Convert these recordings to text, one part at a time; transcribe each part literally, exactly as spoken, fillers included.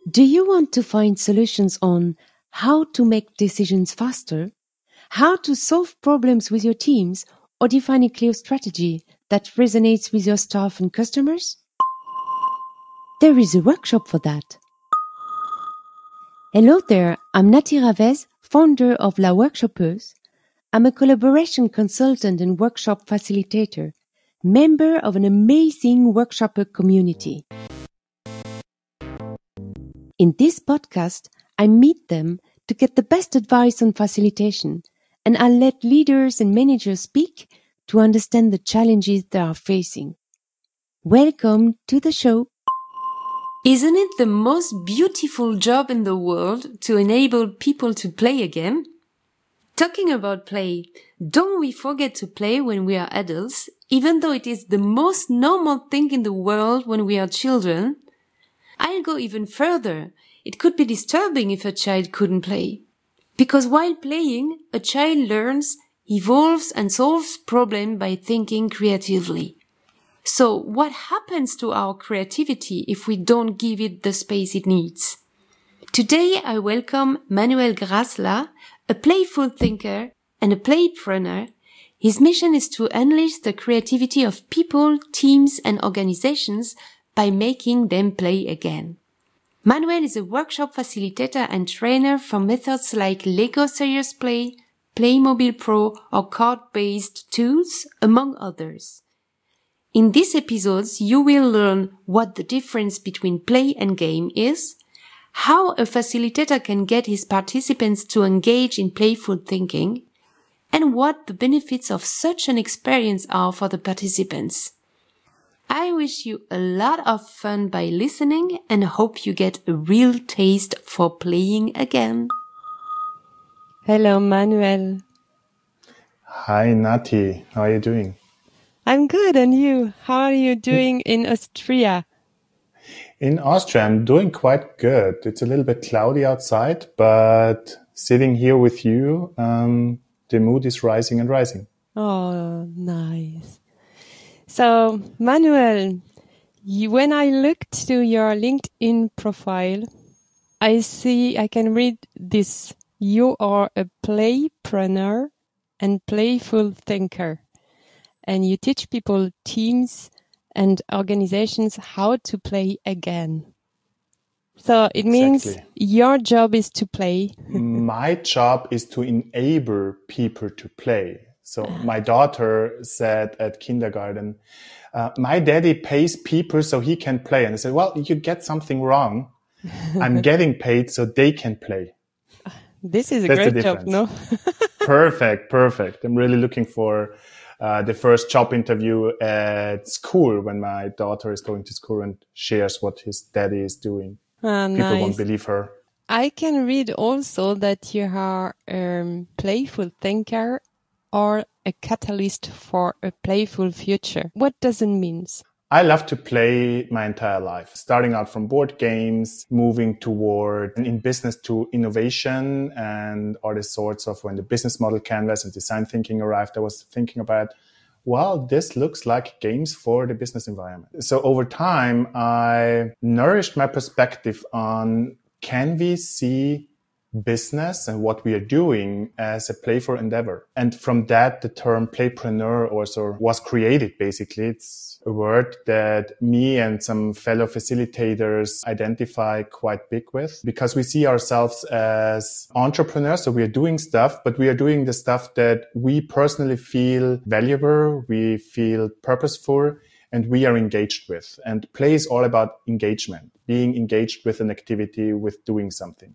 Do you want to find solutions on how to make decisions faster, how to solve problems with your teams, or define a clear strategy that resonates with your staff and customers? There is a workshop for that. Hello there, I'm Nati Ravez, founder of La Workshopeuse. I'm a collaboration consultant and workshop facilitator, member of an amazing workshopper community. In this podcast, I meet them to get the best advice on facilitation, and I let leaders and managers speak to understand the challenges they are facing. Welcome to the show. Isn't it the most beautiful job in the world to enable people to play again? Talking about play, don't we forget to play when we are adults, even though it is the most normal thing in the world when we are children? I'll go even further. It could be disturbing if a child couldn't play. Because while playing, a child learns, evolves, and solves problems by thinking creatively. So what happens to our creativity if we don't give it the space it needs? Today I welcome Manuel Grasla, a playful thinker and a playpreneur. His mission is to unleash the creativity of people, teams, and organizations by making them play again. Manuel is a workshop facilitator and trainer for methods like Lego Serious Play, Playmobil Pro, or card-based tools, among others. In these episodes, you will learn what the difference between play and game is, how a facilitator can get his participants to engage in playful thinking, and what the benefits of such an experience are for the participants. I wish you a lot of fun by listening and hope you get a real taste for playing again. Hello, Manuel. Hi, Nati. How are you doing? I'm good, and you? How are you doing in Austria? In Austria, I'm doing quite good. It's a little bit cloudy outside, but sitting here with you, um, the mood is rising and rising. Oh, nice. So, Manuel, you, when I looked to your LinkedIn profile, I see, I can read this. You are a playpreneur and playful thinker. And you teach people, teams, and organizations how to play again. So it means Exactly. Your job is to play. My job is to enable people to play. So my daughter said at kindergarten, uh, my daddy pays people so he can play. And I said, well, you get something wrong. I'm getting paid so they can play. This is a That's great job, no? Perfect, perfect. I'm really looking for uh, the first job interview at school when my daughter is going to school and shares what his daddy is doing. Ah, People nice. won't believe her. I can read also that you are a um, playful thinker or a catalyst for a playful future. What does it mean? I love to play my entire life, starting out from board games, moving toward in business to innovation and all the sorts of when the business model canvas and design thinking arrived, I was thinking about, well, this looks like games for the business environment. So over time, I nourished my perspective on can we see business and what we are doing as a playful endeavor. And from that, the term playpreneur also was created, basically. It's a word that me and some fellow facilitators identify quite big with because we see ourselves as entrepreneurs. So we are doing stuff, but we are doing the stuff that we personally feel valuable, we feel purposeful, and we are engaged with. And play is all about engagement, being engaged with an activity, with doing something.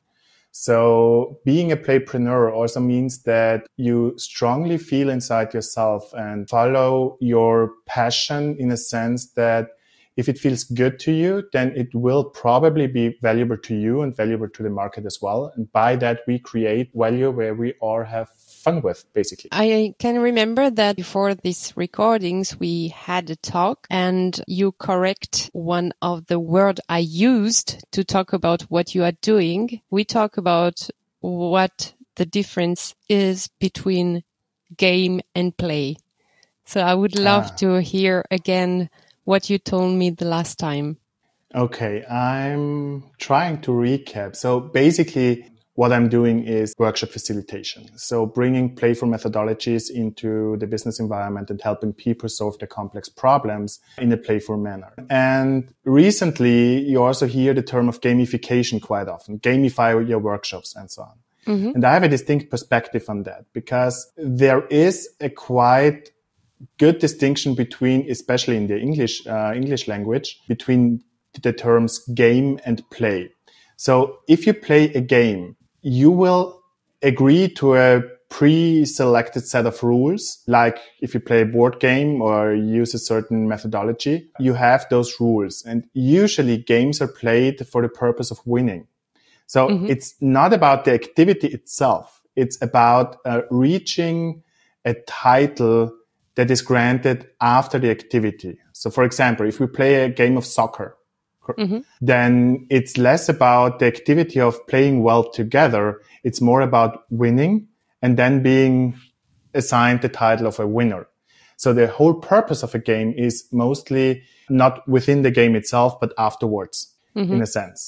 So being a playpreneur also means that you strongly feel inside yourself and follow your passion in a sense that if it feels good to you, then it will probably be valuable to you and valuable to the market as well. And by that, we create value where we all have fun with, basically. I can remember that before these recordings, we had a talk and you correct one of the words I used to talk about what you are doing. We talk about what the difference is between game and play. So I would love Ah. to hear again what you told me the last time. Okay, I'm trying to recap. So basically, what I'm doing is workshop facilitation. So bringing playful methodologies into the business environment and helping people solve their complex problems in a playful manner. And recently, you also hear the term of gamification quite often. Gamify your workshops and so on. Mm-hmm. And I have a distinct perspective on that because there is a quite good distinction between, especially in the English, uh, English language, between the terms game and play. So if you play a game, you will agree to a pre-selected set of rules. Like if you play a board game or use a certain methodology, you have those rules. And usually games are played for the purpose of winning. So mm-hmm. it's not about the activity itself. It's about uh, reaching a title that is granted after the activity. So for example, if we play a game of soccer, mm-hmm. then it's less about the activity of playing well together. It's more about winning and then being assigned the title of a winner. So the whole purpose of a game is mostly not within the game itself, but afterwards, mm-hmm. in a sense.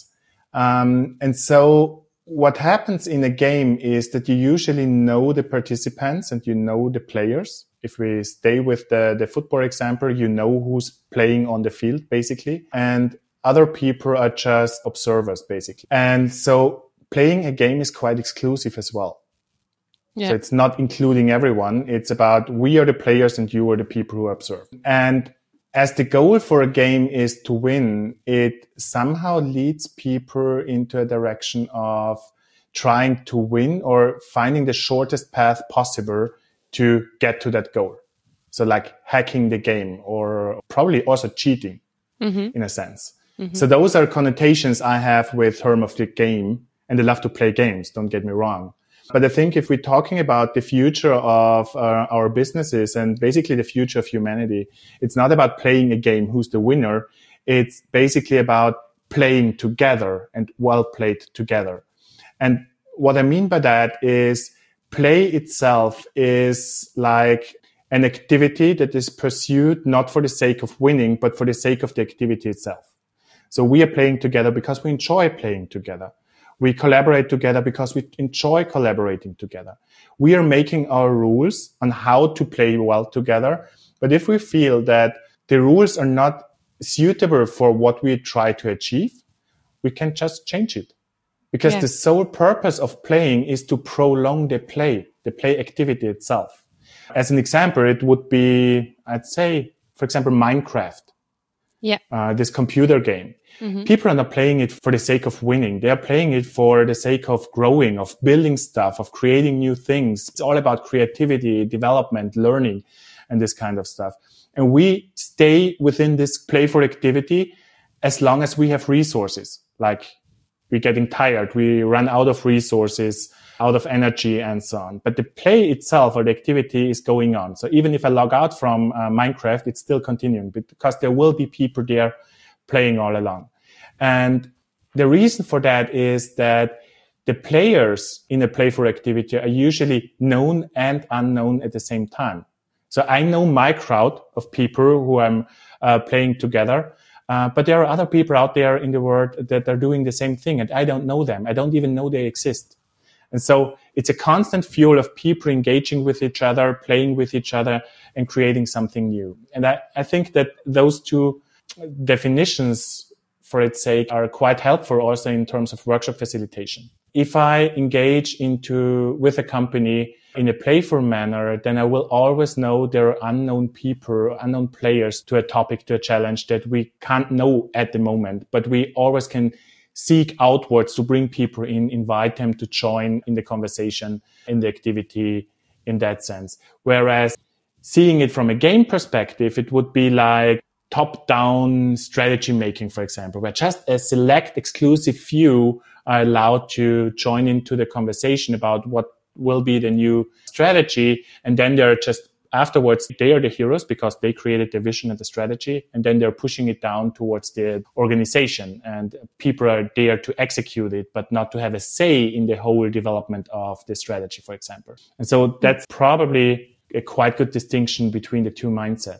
Um, and so what happens in a game is that you usually know the participants and you know the players. If we stay with the, the football example, you know who's playing on the field, basically. And other people are just observers, basically. And so playing a game is quite exclusive as well. Yeah. So it's not including everyone. It's about we are the players and you are the people who observe. And as the goal for a game is to win, it somehow leads people into a direction of trying to win or finding the shortest path possible to get to that goal. So like hacking the game or probably also cheating mm-hmm. in a sense. Mm-hmm. So those are connotations I have with term of the game, and I love to play games, don't get me wrong. But I think if we're talking about the future of uh, our businesses and basically the future of humanity, it's not about playing a game, who's the winner. It's basically about playing together and well played together. And what I mean by that is play itself is like an activity that is pursued not for the sake of winning, but for the sake of the activity itself. So we are playing together because we enjoy playing together. We collaborate together because we enjoy collaborating together. We are making our rules on how to play well together. But if we feel that the rules are not suitable for what we try to achieve, we can just change it. Because yeah. the sole purpose of playing is to prolong the play, the play activity itself. As an example, it would be, I'd say, for example, Minecraft. Yeah. Uh, this computer game. Mm-hmm. People are not playing it for the sake of winning. They are playing it for the sake of growing, of building stuff, of creating new things. It's all about creativity, development, learning, and this kind of stuff. And we stay within this playful activity as long as we have resources. Like we're getting tired, we run out of resources, out of energy and so on. But the play itself or the activity is going on. So even if I log out from uh, Minecraft, it's still continuing because there will be people there playing all along. And the reason for that is that the players in a playful activity are usually known and unknown at the same time. So I know my crowd of people who I'm uh, playing together, uh, but there are other people out there in the world that are doing the same thing and I don't know them. I don't even know they exist. And so it's a constant fuel of people engaging with each other, playing with each other and creating something new. And I, I think that those two definitions, for its sake, are quite helpful also in terms of workshop facilitation. If I engage into with a company in a playful manner, then I will always know there are unknown people, unknown players to a topic, to a challenge that we can't know at the moment, but we always can seek outwards to bring people in, invite them to join in the conversation, in the activity, in that sense. Whereas seeing it from a game perspective, it would be like top-down strategy making, for example, where just a select exclusive few are allowed to join into the conversation about what will be the new strategy. And then they're just afterwards, they are the heroes because they created the vision and the strategy. And then they're pushing it down towards the organization and people are there to execute it, but not to have a say in the whole development of the strategy, for example. And so that's probably a quite good distinction between the two mindsets.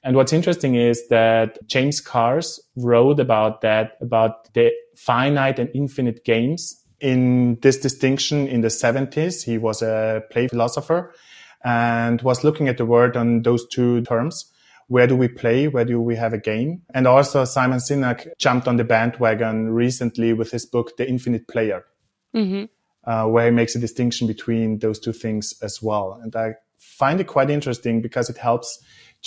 And what's interesting is that James Cars wrote about that, about the finite and infinite games in this distinction in the seventies. He was a play philosopher and was looking at the word on those two terms. Where do we play? Where do we have a game? And also Simon Sinek jumped on the bandwagon recently with his book, The Infinite Player, mm-hmm. uh, where he makes a distinction between those two things as well. And I find it quite interesting because it helps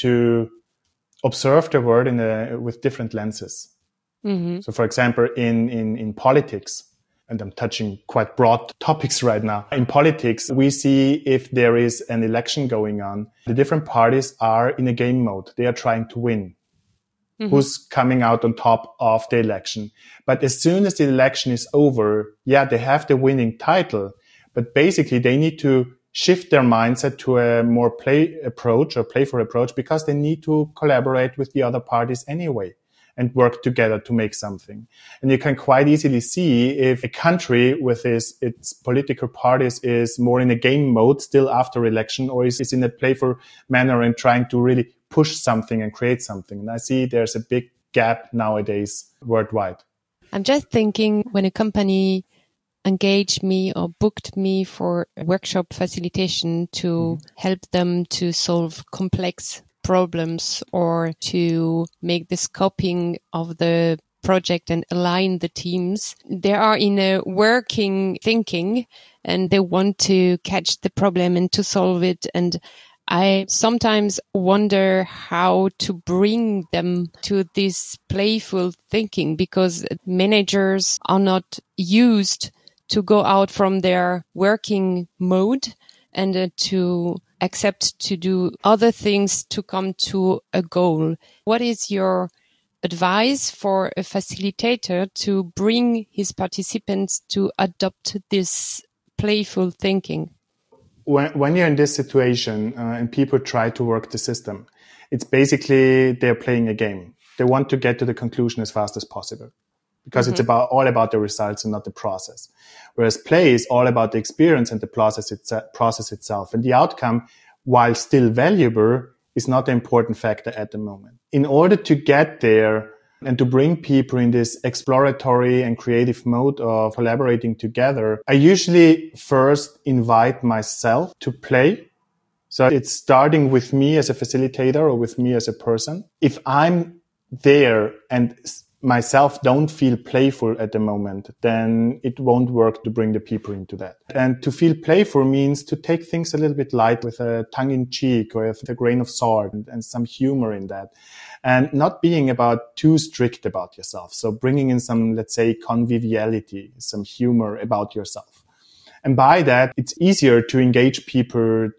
to observe the world in a, with different lenses. Mm-hmm. So, for example, in, in, in politics, and I'm touching quite broad topics right now. In politics, we see if there is an election going on, the different parties are in a game mode. They are trying to win. Mm-hmm. Who's coming out on top of the election. But as soon as the election is over, yeah, they have the winning title, but basically they need to shift their mindset to a more play approach or playful approach because they need to collaborate with the other parties anyway and work together to make something. And you can quite easily see if a country with its, its political parties is more in a game mode still after election, or is, is in a playful manner and trying to really push something and create something. And I see there's a big gap nowadays worldwide. I'm just thinking when a company engaged me or booked me for a workshop facilitation to mm-hmm. help them to solve complex problems or to make the scoping of the project and align the teams. They are in a working thinking and they want to catch the problem and to solve it. And I sometimes wonder how to bring them to this playful thinking because managers are not used to go out from their working mode and uh, to accept to do other things to come to a goal. What is your advice for a facilitator to bring his participants to adopt this playful thinking? When, when you're in this situation uh, and people try to work the system, it's basically they're playing a game. They want to get to the conclusion as fast as possible because mm-hmm. it's about all about the results and not the process. Whereas play is all about the experience and the process, it's, uh, process itself. And the outcome, while still valuable, is not the important factor at the moment. In order to get there and to bring people in this exploratory and creative mode of collaborating together, I usually first invite myself to play. So it's starting with me as a facilitator or with me as a person. If I'm there and myself don't feel playful at the moment, then it won't work to bring the people into that. And to feel playful means to take things a little bit light with a tongue in cheek or with a grain of salt and, and some humor in that. And not being about too strict about yourself. So bringing in some, let's say, conviviality, some humor about yourself. And by that, it's easier to engage people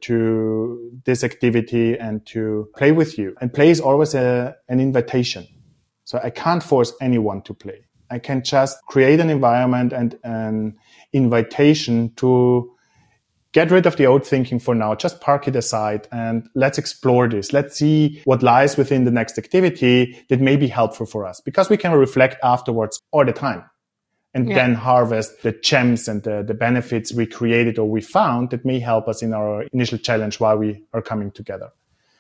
to this activity and to play with you. And play is always a, an invitation. So I can't force anyone to play. I can just create an environment and an invitation to get rid of the old thinking for now. Just park it aside and let's explore this. Let's see what lies within the next activity that may be helpful for us, because we can reflect afterwards all the time and yeah. then harvest the gems and the, the benefits we created or we found that may help us in our initial challenge while we are coming together.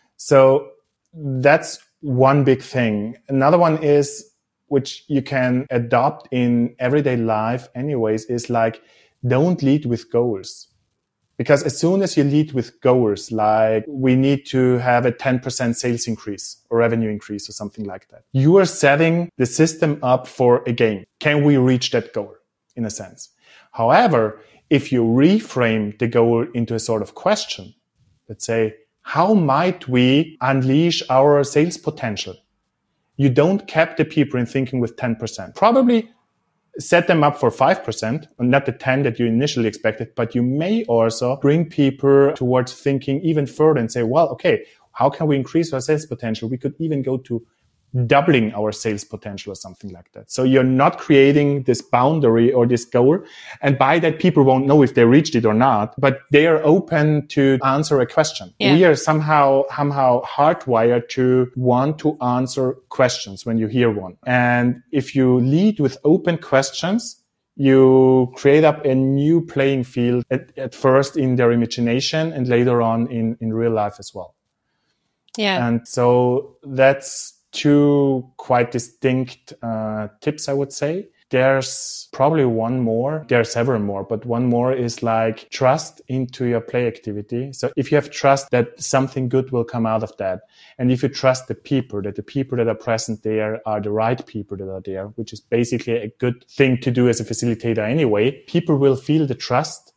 So that's one big thing. Another one is, which you can adopt in everyday life anyways, is like, don't lead with goals. Because as soon as you lead with goals, like we need to have a ten percent sales increase or revenue increase or something like that, you are setting the system up for a game. Can we reach that goal in a sense? However, if you reframe the goal into a sort of question, let's say, how might we unleash our sales potential? You don't cap the people in thinking with ten percent. Probably set them up for five percent, not the ten that you initially expected, but you may also bring people towards thinking even further and say, well, okay, how can we increase our sales potential? We could even go to doubling our sales potential or something like that. So you're not creating this boundary or this goal. And by that, people won't know if they reached it or not, but they are open to answer a question. Yeah. We are somehow, somehow hardwired to want to answer questions when you hear one. And if you lead with open questions, you create up a new playing field at, at first in their imagination and later on in, in real life as well. Yeah. And so that's two quite distinct uh, tips, I would say. There's probably one more. There are several more, but one more is like trust into your play activity. So if you have trust that something good will come out of that, and if you trust the people, that the people that are present there are the right people that are there, which is basically a good thing to do as a facilitator anyway, people will feel the trust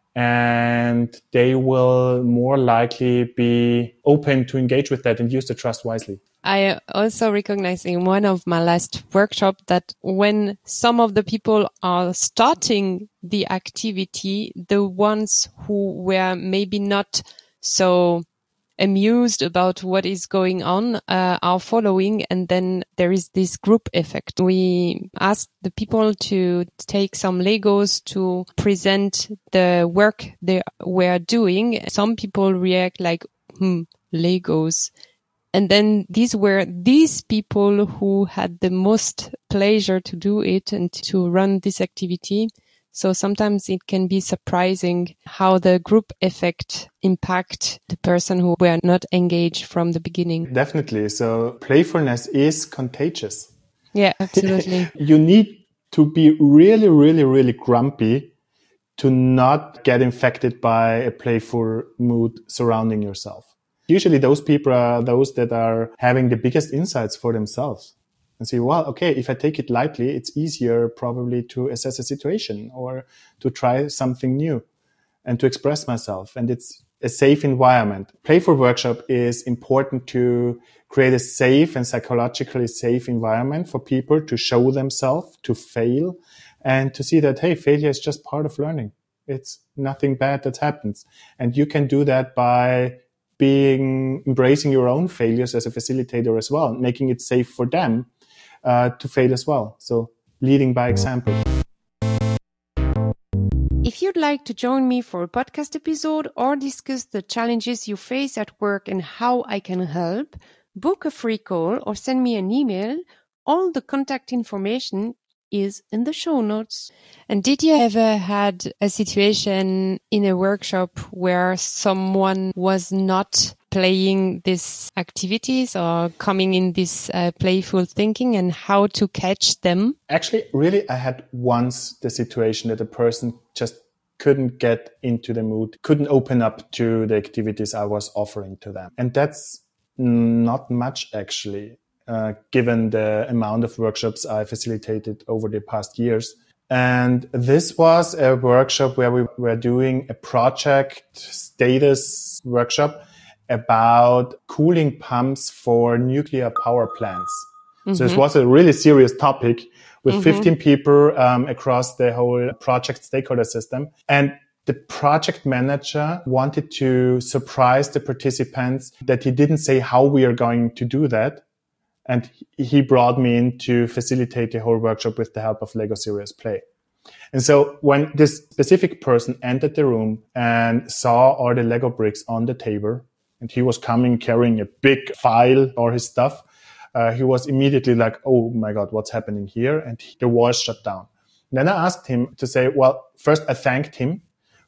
and they will more likely be open to engage with that and use the trust wisely. I also recognize in one of my last workshops that when some of the people are starting the activity, the ones who were maybe not so amused about what is going on uh, are following, and then there is this group effect. We asked the people to take some Legos to present the work they were doing. Some people react like, hmm, Legos. And then these were these people who had the most pleasure to do it and to run this activity. So sometimes it can be surprising how the group effect impact the person who were not engaged from the beginning. Definitely. So playfulness is contagious. Yeah, absolutely. You need to be really, really, really grumpy to not get infected by a playful mood surrounding yourself. Usually those people are those that are having the biggest insights for themselves and say, well, okay, if I take it lightly, it's easier probably to assess a situation or to try something new and to express myself. And it's a safe environment. Playful workshop is important to create a safe and psychologically safe environment for people to show themselves, to fail, and to see that, hey, failure is just part of learning. It's nothing bad that happens. And you can do that by being embracing your own failures as a facilitator as well, making it safe for them uh, to fail as well. So leading by example. If you'd like to join me for a podcast episode or discuss the challenges you face at work and how I can help, book a free call or send me an email. All the contact information is in the show notes. And did you ever had a situation in a workshop where someone was not playing these activities or coming in this uh, playful thinking, and how to catch them? Actually, really, I had once the situation that a person just couldn't get into the mood, couldn't open up to the activities I was offering to them. And that's not much, actually. Uh, given the amount of workshops I facilitated over the past years. And this was a workshop where we were doing a project status workshop about cooling pumps for nuclear power plants. Mm-hmm. So this was a really serious topic with mm-hmm. fifteen people um, across the whole project stakeholder system. And the project manager wanted to surprise the participants that he didn't say how we are going to do that. And he brought me in to facilitate the whole workshop with the help of Lego Serious Play. And so when this specific person entered the room and saw all the Lego bricks on the table, and he was coming carrying a big file or his stuff, uh, he was immediately like, oh my God, what's happening here? And the walls shut down. And then I asked him to say, well, first I thanked him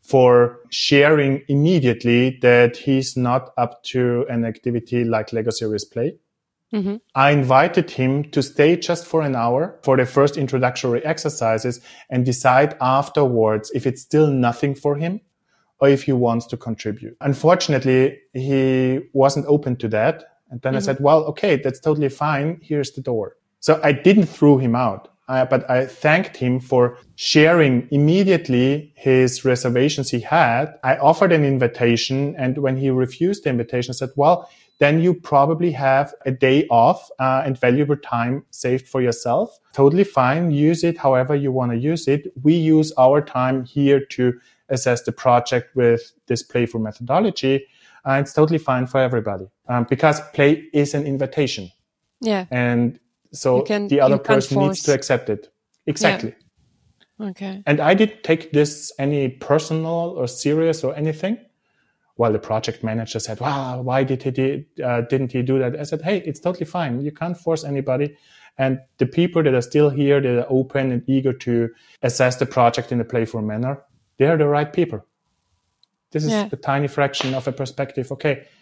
for sharing immediately that he's not up to an activity like Lego Serious Play. Mm-hmm. I invited him to stay just for an hour for the first introductory exercises and decide afterwards if it's still nothing for him or if he wants to contribute. Unfortunately, he wasn't open to that. And then mm-hmm. I said, well, okay, that's totally fine. Here's the door. So I didn't throw him out, uh, but I thanked him for sharing immediately his reservations he had. I offered an invitation, and when he refused the invitation, I said, well, then you probably have a day off uh, and valuable time saved for yourself. Totally fine. Use it however you want to use it. We use our time here to assess the project with this playful methodology. Uh, it's totally fine for everybody um, because play is an invitation. Yeah. And so can, the other person needs to accept it. Exactly. Yeah. Okay. And I didn't take this any personal or serious or anything. While the project manager said, wow, why did he did, uh, didn't he do that? I said, hey, it's totally fine. You can't force anybody. And the people that are still here, that are open and eager to assess the project in a playful manner, they are the right people. This is yeah. a tiny fraction of a perspective. Okay,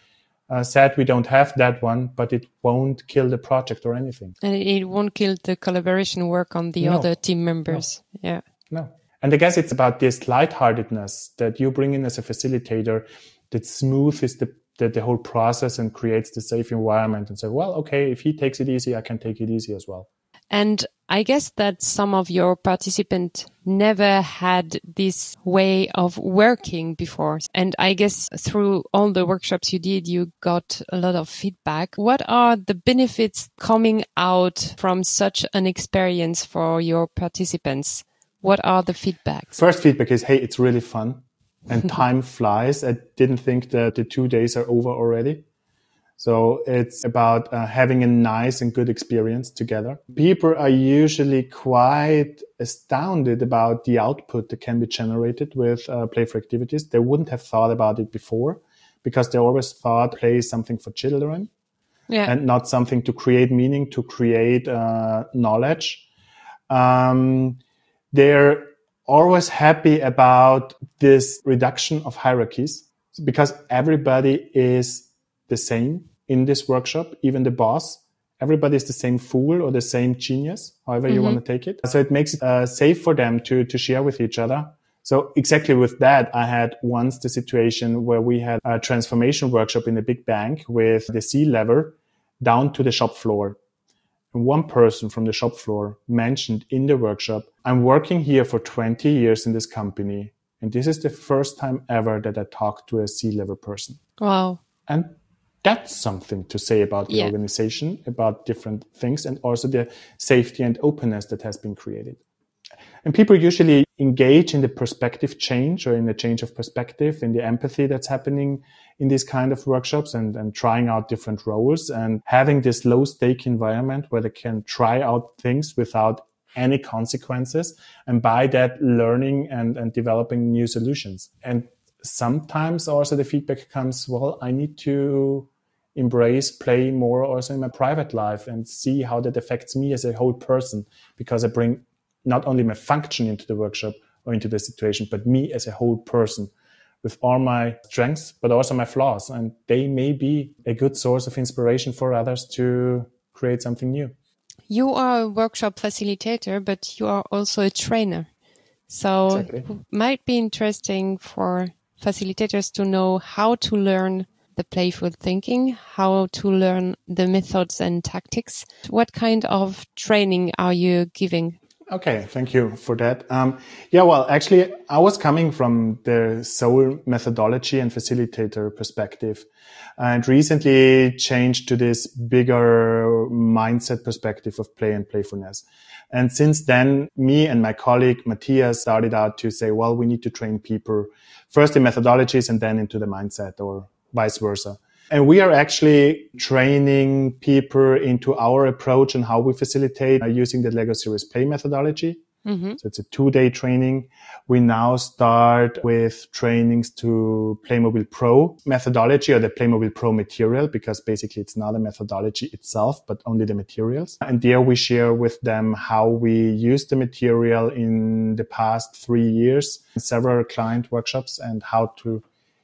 Uh, sad we don't have that one, but it won't kill the project or anything. And it won't kill the collaboration work on the No. other team members. No. Yeah. No. And I guess it's about this lightheartedness that you bring in as a facilitator that smoothes the, the, the whole process and creates the safe environment and say, well, okay, if he takes it easy, I can take it easy as well. And I guess that some of your participants never had this way of working before. And I guess through all the workshops you did, you got a lot of feedback. What are the benefits coming out from such an experience for your participants? What are the feedbacks? First feedback is, hey, it's really fun and time flies. I didn't think that the two days are over already. So it's about uh, having a nice and good experience together. People are usually quite astounded about the output that can be generated with uh, playful activities. They wouldn't have thought about it before because they always thought play is something for children yeah. and not something to create meaning, to create uh, knowledge. Um, they're always happy about this reduction of hierarchies because everybody is the same in this workshop, even the boss. Everybody is the same fool or the same genius, however you mm-hmm. want to take it. So it makes it uh, safe for them to, to share with each other. So exactly with that, I had once the situation where we had a transformation workshop in a big bank with the C-level down to the shop floor. And one person from the shop floor mentioned in the workshop, I'm working here for twenty years in this company. And this is the first time ever that I talked to a C-level person. Wow. And that's something to say about the yeah. organization, about different things, and also the safety and openness that has been created. And people usually engage in the perspective change or in the change of perspective, in the empathy that's happening in these kind of workshops and, and trying out different roles and having this low stake environment where they can try out things without any consequences and by that learning and, and developing new solutions. And sometimes also the feedback comes, well, I need to embrace play more also in my private life and see how that affects me as a whole person, because I bring not only my function into the workshop or into the situation, but me as a whole person with all my strengths, but also my flaws. And they may be a good source of inspiration for others to create something new. You are a workshop facilitator, but you are also a trainer. So exactly. It might be interesting for facilitators to know how to learn the playful thinking, how to learn the methods and tactics. What kind of training are you giving? Okay, thank you for that. Um, yeah, well, actually, I was coming from the soul methodology and facilitator perspective, and recently changed to this bigger mindset perspective of play and playfulness. And since then, me and my colleague Matthias started out to say, well, we need to train people first in methodologies and then into the mindset, or vice versa. And we are actually training people into our approach and how we facilitate uh, using the Lego Serious Play methodology. Mm-hmm. So it's a two-day training. We now start with trainings to Playmobil Pro methodology, or the Playmobil Pro material, because basically it's not a methodology itself, but only the materials. And there we share with them how we use the material in the past three years, several client workshops, and how to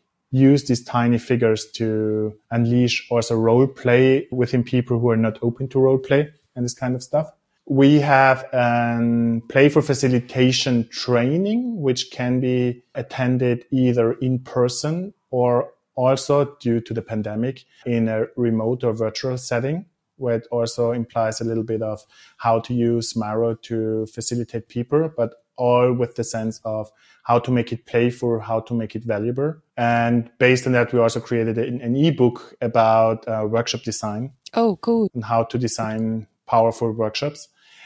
use these tiny figures to unleash also role play within people who are not open to role play and this kind of stuff. We have a playful facilitation training, which can be attended either in person or also, due to the pandemic, in a remote or virtual setting, where it also implies a little bit of how to use Miro to facilitate people, but all with the sense of how to make it playful, how to make it valuable. And based on that, we also created an, an ebook about uh, workshop design. Oh, cool. And how to design powerful workshops.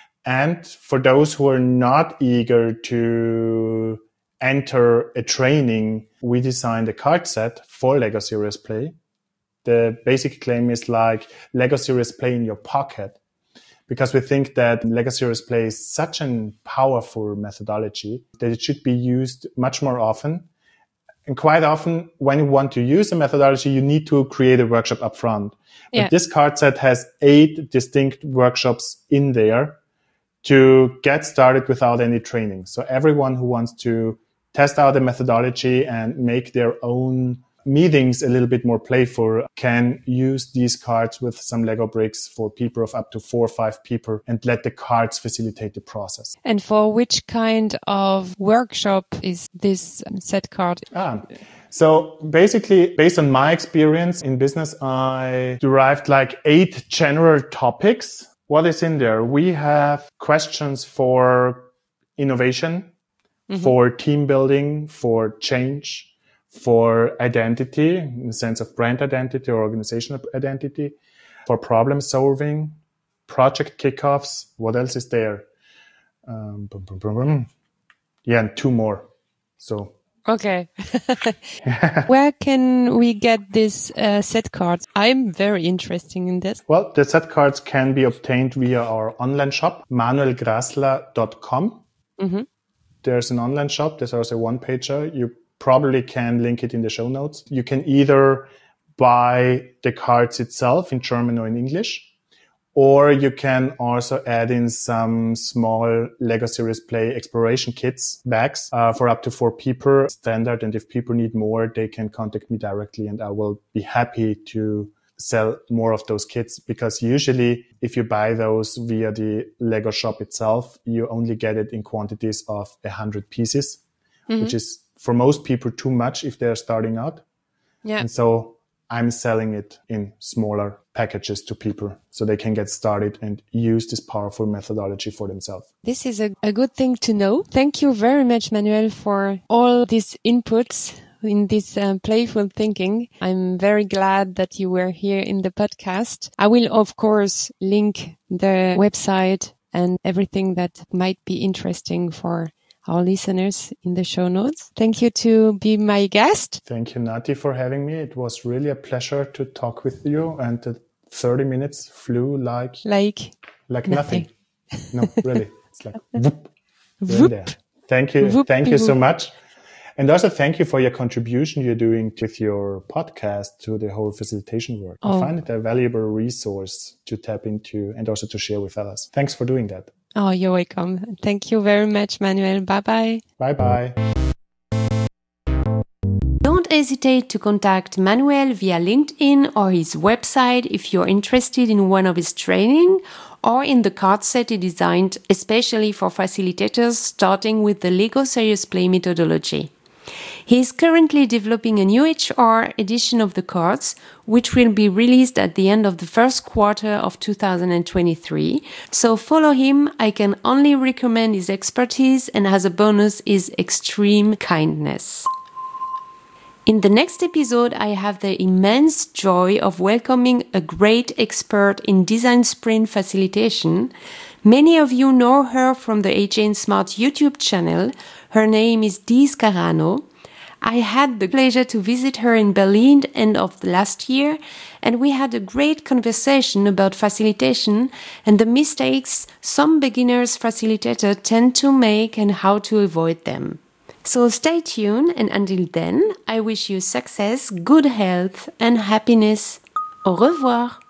And for those who are not eager to enter a training, we designed a card set for Lego Serious Play. The basic claim is like Lego Serious Play in your pocket, because we think that Lego Serious Play is such a powerful methodology that it should be used much more often. And quite often, when you want to use a methodology, you need to create a workshop up front. Yeah. But this card set has eight distinct workshops in there to get started without any training. So everyone who wants to test out the methodology and make their own meetings a little bit more playful can use these cards with some Lego bricks for people of up to four or five people and let the cards facilitate the process. And for which kind of workshop is this set card? Ah, so basically, based on my experience in business, I derived like eight general topics. What is in there? We have questions for innovation, mm-hmm. for team building, for change, for identity, in the sense of brand identity or organizational identity, for problem solving, project kickoffs. What else is there? Um, boom, boom, boom, boom. Yeah, and two more. So. Okay. Where can we get this uh, set cards? I'm very interested in this. Well, the set cards can be obtained via our online shop, manuel grasler dot com. Mm-hmm. There's an online shop. There's also a one-pager. You probably can link it in the show notes. You can either buy the cards itself in German or in English, or you can also add in some small Lego Serious Play exploration kits, bags, uh, for up to four people, standard. And if people need more, they can contact me directly and I will be happy to sell more of those kits, because usually if you buy those via the Lego shop itself, you only get it in quantities of a hundred pieces, mm-hmm. which is for most people too much if they're starting out. Yeah. And so I'm selling it in smaller packages to people so they can get started and use this powerful methodology for themselves. This is a, a good thing to know. Thank you very much, Manuel, for all these inputs in this uh, playful thinking. I'm very glad that you were here in the podcast. I will, of course, link the website and everything that might be interesting for our listeners in the show notes. Thank you to be my guest. Thank you, Nati, for having me. It was really a pleasure to talk with you, and the thirty minutes flew like like like nothing. nothing. No, really, it's like whoop, whoop. There. Thank you, whoop, thank you so much, and also thank you for your contribution you're doing with your podcast to the whole facilitation work. Oh. I find it a valuable resource to tap into and also to share with others. Thanks for doing that. Oh, you're welcome. Thank you very much, Manuel. Bye-bye. Bye-bye. Don't hesitate to contact Manuel via LinkedIn or his website if you're interested in one of his training or in the card set he designed especially for facilitators starting with the Lego Serious Play methodology. He is currently developing a new H R edition of the cards, which will be released at the end of the first quarter of two thousand twenty-three. So follow him. I can only recommend his expertise and as a bonus, his extreme kindness. In the next episode, I have the immense joy of welcoming a great expert in design sprint facilitation. Many of you know her from the A J N Smart YouTube channel. Her name is Dee Scarano. I had the pleasure to visit her in Berlin end of last year, and we had a great conversation about facilitation and the mistakes some beginners facilitators tend to make and how to avoid them. So stay tuned, and until then, I wish you success, good health and happiness. Au revoir!